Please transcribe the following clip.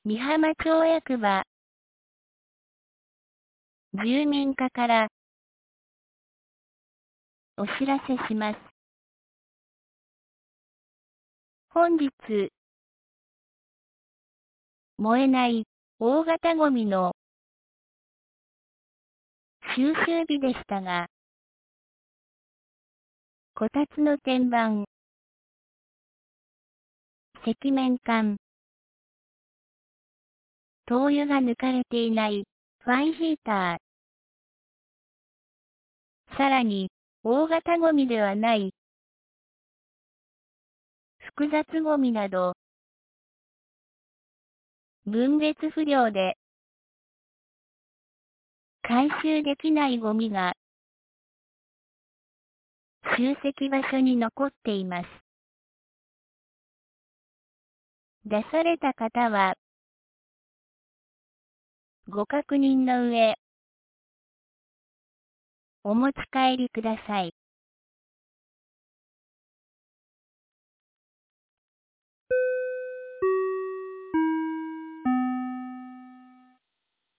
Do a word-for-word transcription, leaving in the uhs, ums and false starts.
美浜町役場住民課からお知らせします。本日、燃えない大型ゴミの収集日でしたが、こたつの天板、赤面管、灯油が抜かれていないファンヒーター、さらに大型ゴミではない複雑ゴミなど、分別不良で回収できないゴミが集積場所に残っています。出された方は、ご確認の上、お持ち帰りください。